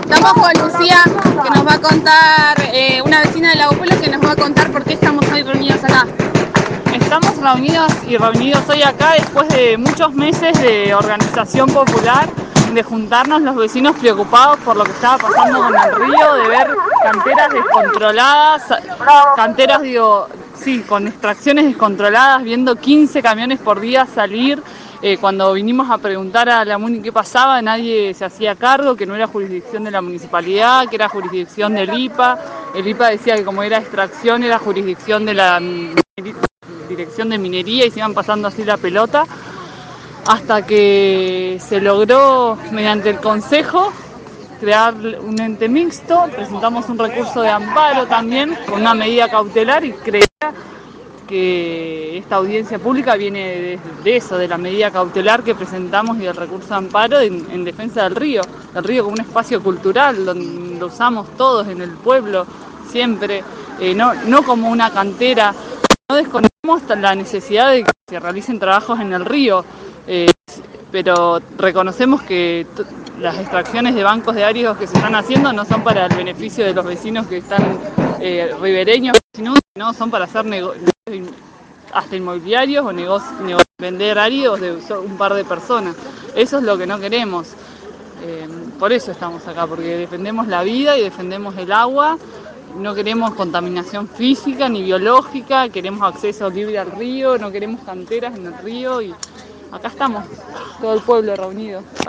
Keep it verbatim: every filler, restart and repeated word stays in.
Estamos con Lucía, que nos va a contar, eh, una vecina de Lago Pueblo, que nos va a contar por qué estamos hoy reunidos acá. Estamos reunidas y reunidos hoy acá después de muchos meses de organización popular, de juntarnos los vecinos preocupados por lo que estaba pasando con el río, de ver canteras descontroladas, canteras digo, sí, con extracciones descontroladas, viendo quince camiones por día salir. Eh, cuando vinimos a preguntar a la MUNI qué pasaba, nadie se hacía cargo, que no era jurisdicción de la municipalidad, que era jurisdicción del I P A. El I P A decía que como era extracción era jurisdicción de la Dirección de Minería y se iban pasando así la pelota, hasta que se logró mediante el Consejo crear un ente mixto. Presentamos un recurso de amparo también con una medida cautelar y creía que esta audiencia pública viene de, de eso, de la medida cautelar que presentamos y del recurso de amparo en, en defensa del río, del río como un espacio cultural donde lo usamos todos en el pueblo siempre, eh, no, no como una cantera. No desconocemos la necesidad de que se realicen trabajos en el río, eh, pero reconocemos que las extracciones de bancos de áridos que se están haciendo no son para el beneficio de los vecinos que están eh, ribereños, sino son para hacer negocios hasta inmobiliarios o negocios, nego vender áridos de un par de personas. Eso es lo que no queremos. Eh, por eso estamos acá, porque defendemos la vida y defendemos el agua. No queremos contaminación física ni biológica, queremos acceso libre al río, no queremos canteras en el río y acá estamos, todo el pueblo reunido.